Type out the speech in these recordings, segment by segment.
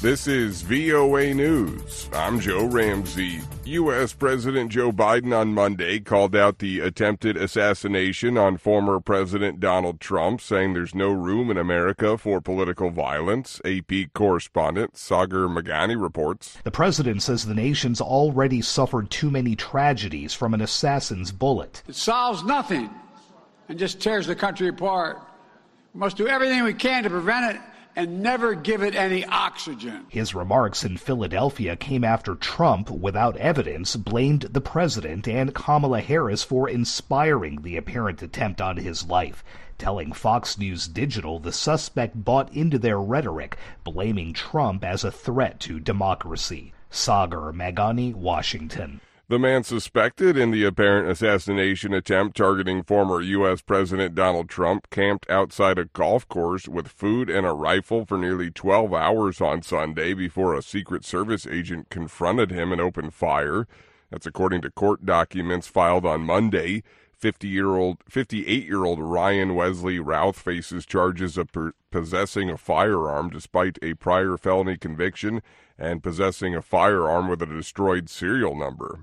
This is VOA News. I'm Joe Ramsey. U.S. President Joe Biden on Monday called out the attempted assassination on former President Donald Trump, saying there's no room in America for political violence. AP correspondent Sagar Meghani reports. The president says the nation's already suffered too many tragedies from an assassin's bullet. It solves nothing and just tears the country apart. We must do everything we can to prevent it and never give it any oxygen. His remarks in Philadelphia came after Trump, without evidence, blamed the president and Kamala Harris for inspiring the apparent attempt on his life. Telling Fox News Digital the suspect bought into their rhetoric, blaming Trump as a threat to democracy. Sagar Meghani, Washington. The man suspected in the apparent assassination attempt targeting former U.S. President Donald Trump camped outside a golf course with food and a rifle for nearly 12 hours on Sunday before a Secret Service agent confronted him and opened fire. That's according to court documents filed on Monday. 58-year-old Ryan Wesley Routh faces charges of possessing a firearm despite a prior felony conviction and possessing a firearm with a destroyed serial number.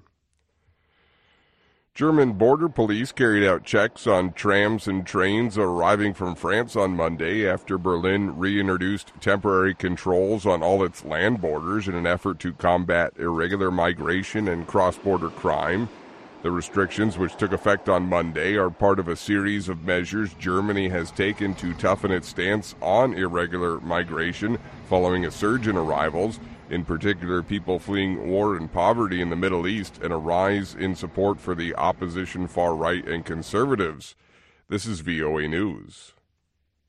German border police carried out checks on trams and trains arriving from France on Monday after Berlin reintroduced temporary controls on all its land borders in an effort to combat irregular migration and cross-border crime. The restrictions, which took effect on Monday, are part of a series of measures Germany has taken to toughen its stance on irregular migration following a surge in arrivals, in particular people fleeing war and poverty in the Middle East, and a rise in support for the opposition far right and conservatives. This is VOA News.